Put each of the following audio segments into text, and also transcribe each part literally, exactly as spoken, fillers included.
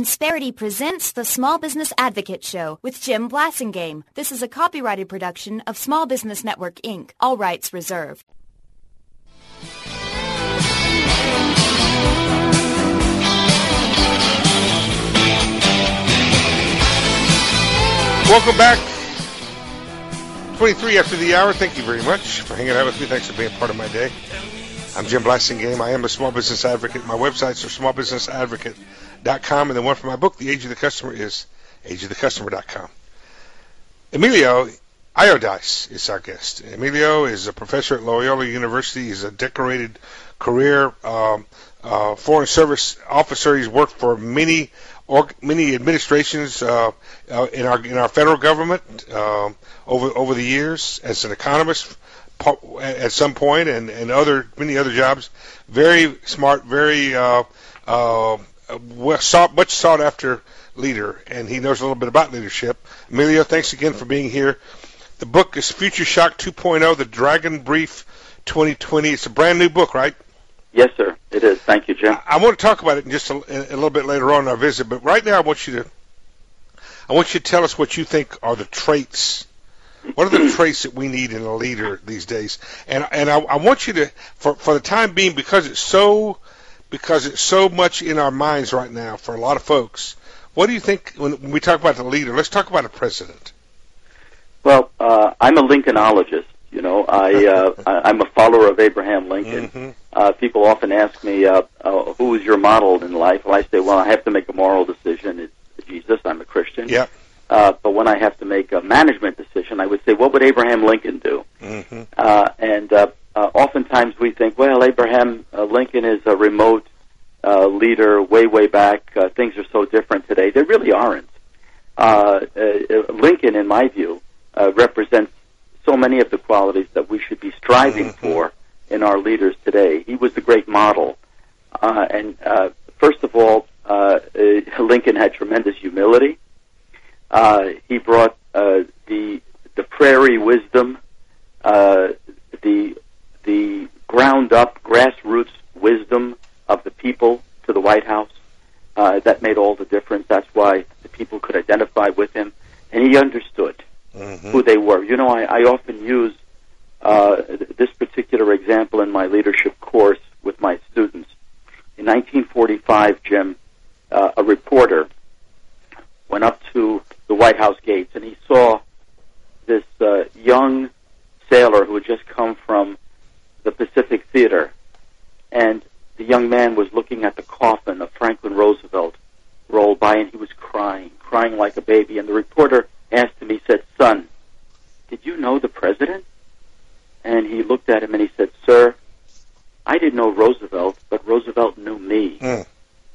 Insperity presents the Small Business Advocate Show with Jim Blasingame. This is a copyrighted production of Small Business Network, Incorporated. All rights reserved. Welcome back. twenty-three after the hour. Thank you very much for hanging out with me. Thanks for being part of my day. I'm Jim Blasingame. I am a small business advocate. My websites are small business advocate dot com, and the one for my book, The Age of the Customer, is age of the customer dot com. Emilio Iodice is our guest. Emilio is a professor at Loyola University. He's a decorated career um, uh, foreign service officer. He's worked for many or many administrations uh, uh, in our in our federal government uh, over over the years as an economist at some point, and, and other many other jobs. Very smart, very uh, uh, well sought, much sought after leader, and he knows a little bit about leadership. Emilio, thanks again for being here. The book is Future Shock two point oh, The Dragon Brief twenty twenty. It's a brand new book, right? Yes, sir. It is. Thank you, Jim. I, I want to talk about it in just a, a little bit later on in our visit, but right now I want you to I want you to tell us what you think are the traits. What are the traits that we need in a leader these days? And and I, I want you to, for for the time being, because it's so because it's so much in our minds right now for a lot of folks. What do you think when we talk about the leader? Let's talk about a president. Well, uh, I'm a Lincolnologist. You know, I uh, I'm a follower of Abraham Lincoln. Mm-hmm. Uh, people often ask me, uh, uh, "Who is your model in life?" Well, I say, "Well, I have to make a moral decision. It's Jesus. I'm a Christian." Yeah. Uh, but when I have to make a management decision, I would say, what would Abraham Lincoln do? Mm-hmm. Uh, and uh, uh, oftentimes we think, well, Abraham uh, Lincoln is a remote uh, leader way, way back. Uh, things are so different today. They really aren't. Uh, uh, Lincoln, in my view, uh, represents so many of the qualities that we should be striving mm-hmm. for in our leaders today. He was the great model. Uh, and uh, first of all, uh, uh, Lincoln had tremendous humility. Uh, he brought uh, the the prairie wisdom, uh, the the ground up grassroots wisdom of the people to the White House. Uh, that made all the difference. That's why the people could identify with him, and he understood mm-hmm. who they were. You know, I, I often use uh, this particular example in my leadership course with my students. In nineteen forty-five, Jim, uh, a reporter went up to the White House gates, and he saw this uh, young sailor who had just come from the Pacific Theater, and the young man was looking at the coffin of Franklin Roosevelt roll by, and he was crying, crying like a baby. And the reporter asked him, he said, "Son, did you know the president?" And he looked at him and he said, "Sir, I didn't know Roosevelt, but Roosevelt knew me." Mm.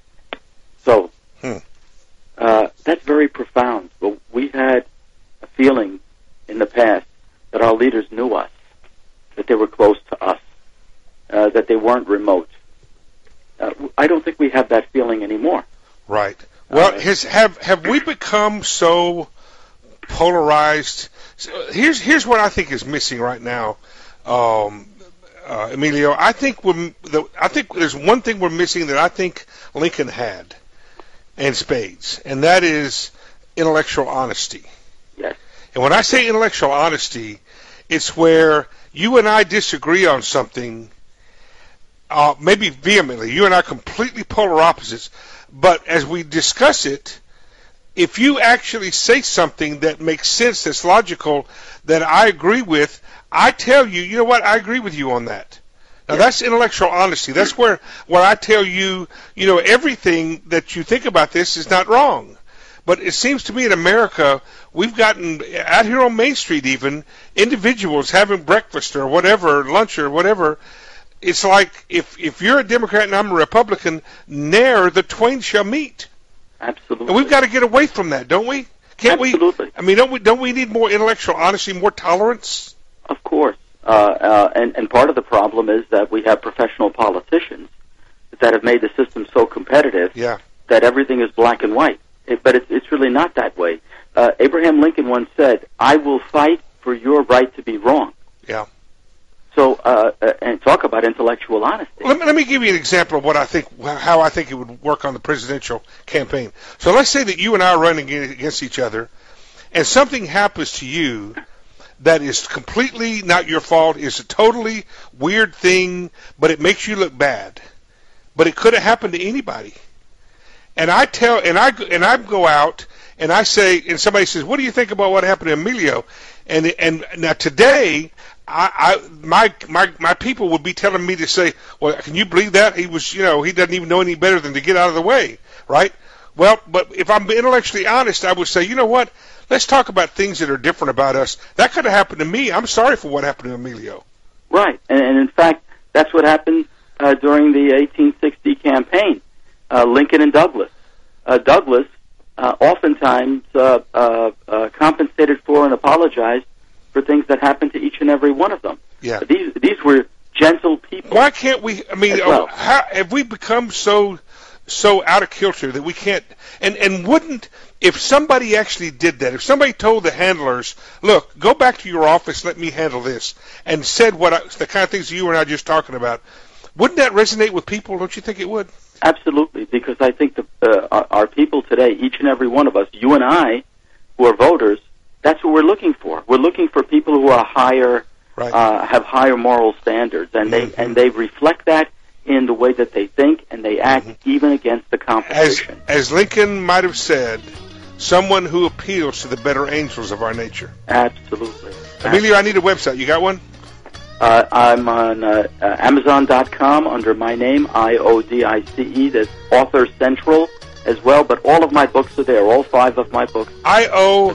So, mm. Uh, that's very profound. But we had a feeling in the past that our leaders knew us, that they were close to us, uh, that they weren't remote. Uh, I don't think we have that feeling anymore. Right. Well, uh, has, have have we become so polarized? So here's here's what I think is missing right now, um, uh, Emilio. I think we're the, I think there's one thing we're missing that I think Lincoln had. And spades, and that is intellectual honesty. Yes. And when I say intellectual honesty, it's where you and I disagree on something, uh, maybe vehemently. You and I are completely polar opposites, but as we discuss it, if you actually say something that makes sense, that's logical, that I agree with, I tell you, you know what, I agree with you on that. Now, that's intellectual honesty. That's where, where I tell you, you know, everything that you think about this is not wrong. But it seems to me in America, we've gotten, out here on Main Street even, individuals having breakfast or whatever, lunch or whatever. It's like if, if you're a Democrat and I'm a Republican, ne'er the twain shall meet. Absolutely. And we've got to get away from that, don't we? Can't Absolutely. we? I mean, don't we, don't we need more intellectual honesty, more tolerance? Of course. Uh, uh, and, and part of the problem is that we have professional politicians that have made the system so competitive yeah. that everything is black and white. It, but it's, it's really not that way. Uh, Abraham Lincoln once said, "I will fight for your right to be wrong." Yeah. So, uh, uh, and talk about intellectual honesty. Let me, let me give you an example of what I think, how I think it would work on the presidential campaign. So let's say that you and I are running against each other, and something happens to you that is completely not your fault, is a totally weird thing, but it makes you look bad. But it could have happened to anybody. And I tell, and I and I go out and I say, and somebody says, "What do you think about what happened to Emilio?" And and now today, I, I my my my people would be telling me to say, "Well, can you believe that? He was, you know, he doesn't even know any better than to get out of the way, right?" Well, but if I'm intellectually honest, I would say, you know what? Let's talk about things that are different about us. That could have happened to me. I'm sorry for what happened to Emilio. Right, and, and in fact, that's what happened uh, during the eighteen sixty campaign. Uh, Lincoln and Douglas. Uh, Douglas uh, oftentimes uh, uh, uh, compensated for and apologized for things that happened to each and every one of them. Yeah. These these were gentle people. Why can't we? I mean, well. how, have we become so so out of kilter that we can't? And and wouldn't, if somebody actually did that, if somebody told the handlers, "Look, go back to your office, let me handle this," and said what I, the kind of things you and I just talking about, wouldn't that resonate with people? Don't you think it would? Absolutely, because I think the, uh, our, our people today, each and every one of us, you and I, who are voters, that's what we're looking for. We're looking for people who are higher, right. uh, have higher moral standards, and they mm-hmm. and they reflect that in the way that they think and they act, mm-hmm. even against the competition. As, as Lincoln might have said, someone who appeals to the better angels of our nature. Absolutely. Emilio, I need a website. You got one? Uh, I'm on uh, uh, Amazon dot com under my name, I O D I C E. There's Author Central as well, but all of my books are there. All five of my books I O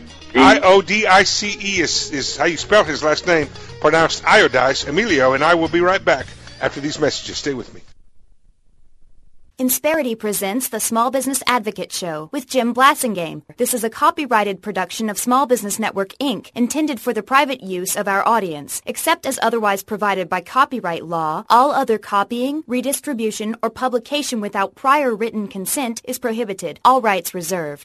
I O D I C E is, is how you spell his last name, pronounced iodice, Emilio, and I will be right back after these messages. Stay with me. Insperity presents the Small Business Advocate Show with Jim Blasingame. This is a copyrighted production of Small Business Network, Incorporated, intended for the private use of our audience. Except as otherwise provided by copyright law, all other copying, redistribution, or publication without prior written consent is prohibited. All rights reserved.